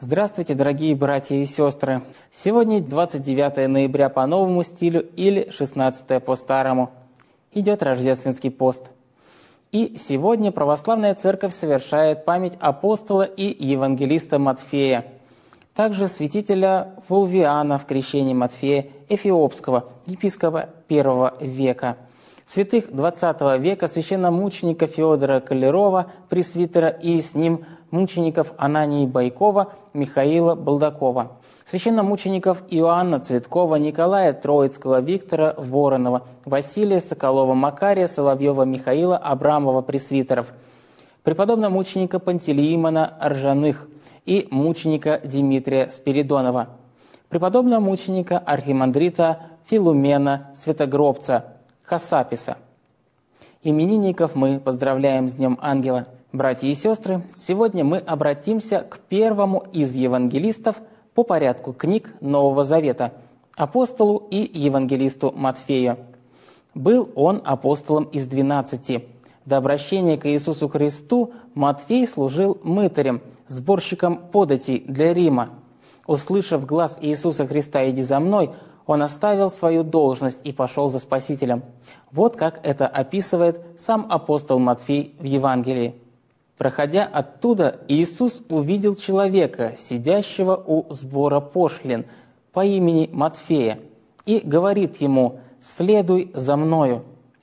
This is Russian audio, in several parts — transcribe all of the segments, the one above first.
Здравствуйте, дорогие братья и сестры! Сегодня 29 ноября по новому стилю или 16 по старому. Идет рождественский пост. И сегодня православная церковь совершает память апостола и евангелиста Матфея, также святителя Фулвиана в крещении Матфея Эфиопского, епископа I века, святых XX века, священномученика Феодора Каллерова, пресвитера, и с ним мучеников Анании Байкова, Михаила Балдакова, священномучеников Иоанна Цветкова, Николая Троицкого, Виктора Воронова, Василия Соколова, Макария Соловьева, Михаила Абрамова, пресвитеров, преподобного мученика Пантелеимона Ржаных и мученика Дмитрия Спиридонова, преподобного мученика архимандрита Филумена Святогробца Хасаписа. Именинников мы поздравляем с Днем Ангела. Братья и сестры, сегодня мы обратимся к первому из евангелистов по порядку книг Нового Завета, апостолу и евангелисту Матфею. Был он апостолом из 12. До обращения к Иисусу Христу Матфей служил мытарем, сборщиком податей для Рима. Услышав глас Иисуса Христа «Иди за мной», он оставил свою должность и пошел за Спасителем. Вот как это описывает сам апостол Матфей в Евангелии. Проходя оттуда, Иисус увидел человека, сидящего у сбора пошлин, по имени Матфея, и говорит ему: «Следуй за мною».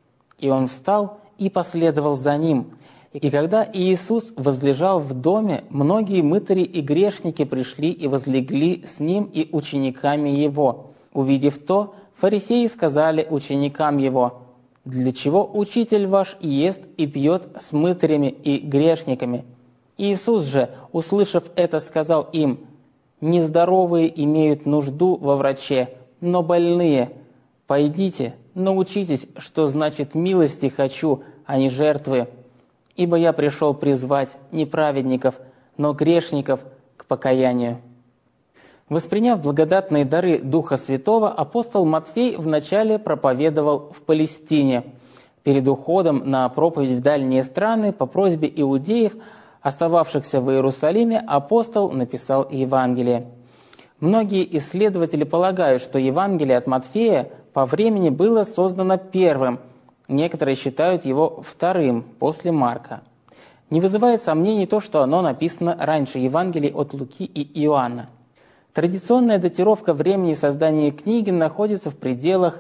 И он встал и последовал за ним. И когда Иисус возлежал в доме, многие мытари и грешники пришли и возлегли с ним и учениками его. Увидев то, фарисеи сказали ученикам его: «Для чего учитель ваш ест и пьет с мытарями и грешниками?» Иисус же, услышав это, сказал им: «Нездоровые имеют нужду во враче, но больные. Пойдите, научитесь, что значит милости хочу, а не жертвы. Ибо я пришел призвать не праведников, но грешников к покаянию». Восприняв благодатные дары Духа Святого, апостол Матфей вначале проповедовал в Палестине. Перед уходом на проповедь в дальние страны по просьбе иудеев, остававшихся в Иерусалиме, апостол написал Евангелие. Многие исследователи полагают, что Евангелие от Матфея по времени было создано первым, некоторые считают его вторым, после Марка. Не вызывает сомнений то, что оно написано раньше Евангелий от Луки и Иоанна. Традиционная датировка времени создания книги находится в пределах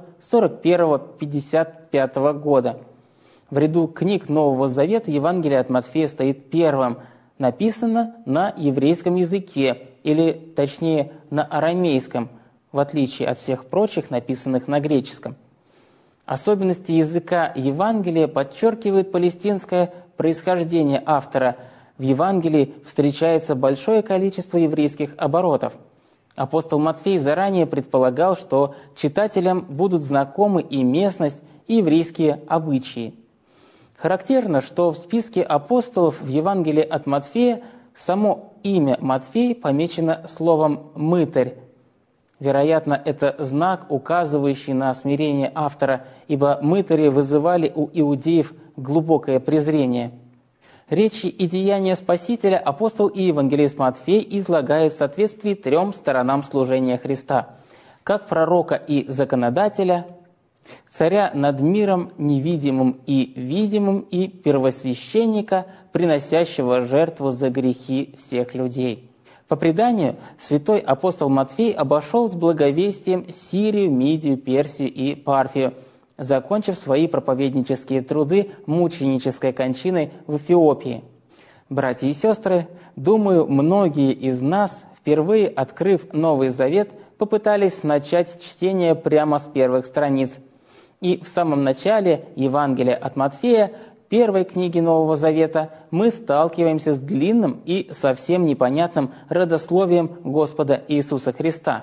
41-55 года. В ряду книг Нового Завета Евангелие от Матфея стоит первым. Написано на еврейском языке, или точнее на арамейском, в отличие от всех прочих, написанных на греческом. Особенности языка Евангелия подчеркивают палестинское происхождение автора. В Евангелии встречается большое количество еврейских оборотов. Апостол Матфей заранее предполагал, что читателям будут знакомы и местность, и еврейские обычаи. Характерно, что в списке апостолов в Евангелии от Матфея само имя Матфей помечено словом «мытарь». Вероятно, это знак, указывающий на смирение автора, ибо мытари вызывали у иудеев глубокое презрение. Речи и деяния Спасителя апостол и евангелист Матфей излагает в соответствии трем сторонам служения Христа: как пророка и законодателя, царя над миром невидимым и видимым, и первосвященника, приносящего жертву за грехи всех людей. По преданию, святой апостол Матфей обошел с благовестием Сирию, Мидию, Персию и Парфию, закончив свои проповеднические труды мученической кончиной в Эфиопии. Братья и сестры, думаю, многие из нас, впервые открыв Новый Завет, попытались начать чтение прямо с первых страниц. И в самом начале Евангелия от Матфея, первой книги Нового Завета, мы сталкиваемся с длинным и совсем непонятным родословием Господа Иисуса Христа.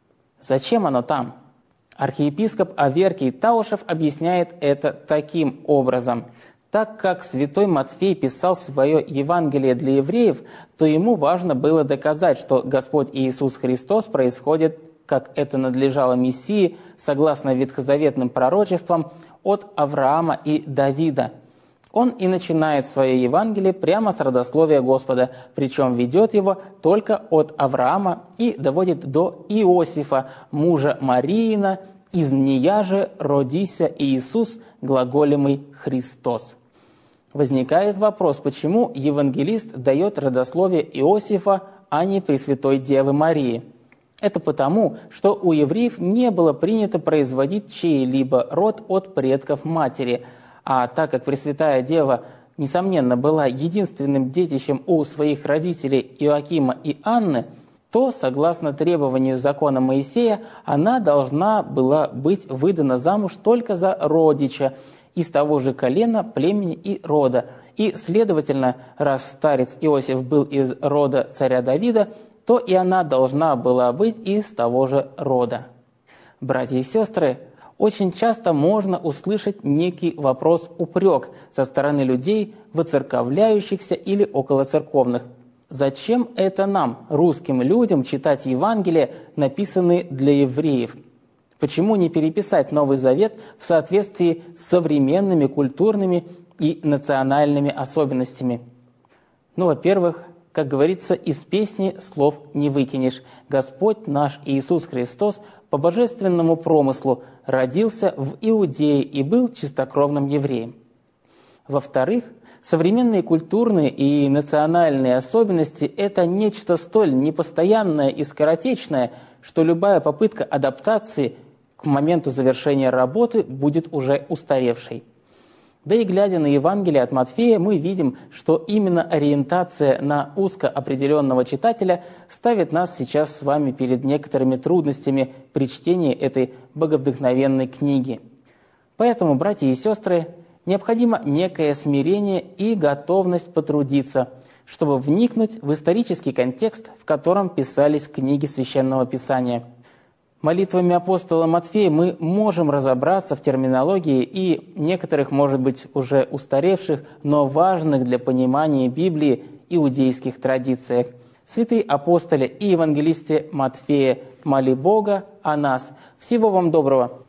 Зачем оно там? Архиепископ Аверкий Таушев объясняет это таким образом. Так как святой Матфей писал свое Евангелие для евреев, то ему важно было доказать, что Господь Иисус Христос происходит, как это надлежало Мессии, согласно ветхозаветным пророчествам, от Авраама и Давида. Он и начинает свое Евангелие прямо с родословия Господа, причем ведет его только от Авраама и доводит до Иосифа, мужа Мариина, из нея же родися Иисус, глаголемый Христос. Возникает вопрос, почему евангелист дает родословие Иосифа, а не Пресвятой Девы Марии? Это потому, что у евреев не было принято производить чей-либо род от предков матери, а так как Пресвятая Дева, несомненно, была единственным детищем у своих родителей Иоакима и Анны, то, согласно требованию закона Моисея, она должна была быть выдана замуж только за родича из того же колена, племени и рода. И, следовательно, раз старец Иосиф был из рода царя Давида, то и она должна была быть из того же рода. Братья и сестры, очень часто можно услышать некий вопрос-упрек со стороны людей, выцерковляющихся или околоцерковных. Зачем это нам, русским людям, читать Евангелия, написанные для евреев? Почему не переписать Новый Завет в соответствии с современными культурными и национальными особенностями? Во-первых, как говорится, из песни слов не выкинешь. Господь наш Иисус Христос по божественному промыслу родился в Иудее и был чистокровным евреем. Во-вторых, современные культурные и национальные особенности – это нечто столь непостоянное и скоротечное, что любая попытка адаптации к моменту завершения работы будет уже устаревшей. Да и глядя на Евангелие от Матфея, мы видим, что именно ориентация на узко определенного читателя ставит нас сейчас с вами перед некоторыми трудностями при чтении этой боговдохновенной книги. Поэтому, братья и сестры, необходимо некое смирение и готовность потрудиться, чтобы вникнуть в исторический контекст, в котором писались книги Священного Писания. Молитвами апостола Матфея мы можем разобраться в терминологии и некоторых, может быть, уже устаревших, но важных для понимания Библии иудейских традициях. Святые апостоли и евангелисты Матфея, моли Бога о нас. Всего вам доброго.